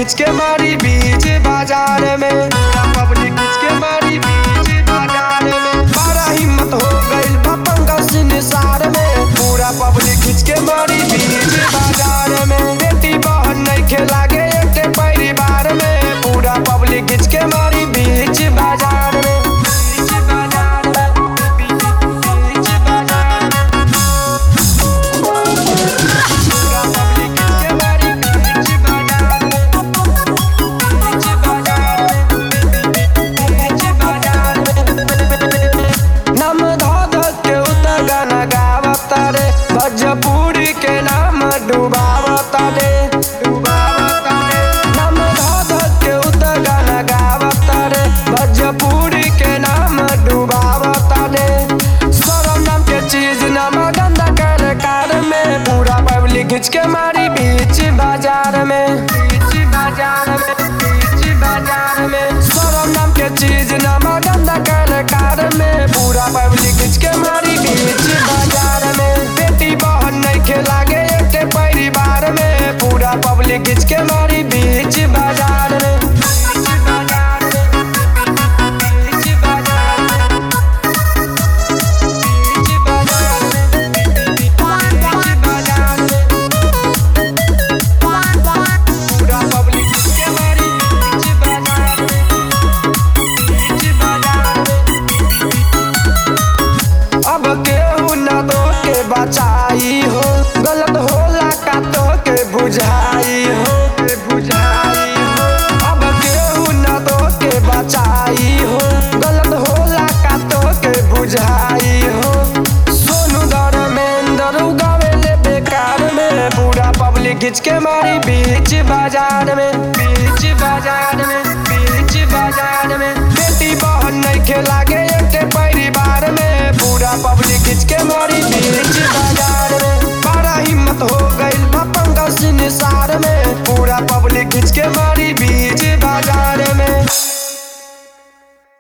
खींच के मारी बीच बाजार में, पूरा पब्लिक खींच के मारी बीच बाजार में। बड़ा हिम्मत हो गइल बा पंकज निसार में, पूरा पब्लिक खींच के मारी बीच बाजार में। बेटी बहन नहीं खेलागे एक परिवार में, पूरा पब्लिक खींच के मारी बीच बाजार में। भोजपुरी के नाम डुबावता रे, नाम धक के उत गाना गावता रे। भोजपुरी के नाम डुबावता रे। शरम नाम के चीज नाम गंदा कर कार में, पूरा पब्लिक खींच के मारी बीच बाजार में, बीच बाजार में, बीच बाजार में। शरम नाम के चीज नाम गंदा कर कार में, पूरा पब्लिक खींच के मारी बीच बाजार में। बहन नहीं खेलागे एक परिवार में, पूरा पब्लिक खींच के मारी बीच बाजार में। अब केहू न तो के बचाई हो, गलत होला का तो के बुझाई हो, बुझाई हो। अब केहू न तो के बचाई हो, गलत होला का तो के बुझाई हो। सोनू धर्मेंद्र उगावेले बेकार में, पूरा पब्लिक खींच के मारी बीच बाजार में, बीच बाजार में, बीच बाजार में। बेटी बहन नहीं खेलागे एक परिवार में, पूरा पब्लिक खींच के मारी बीच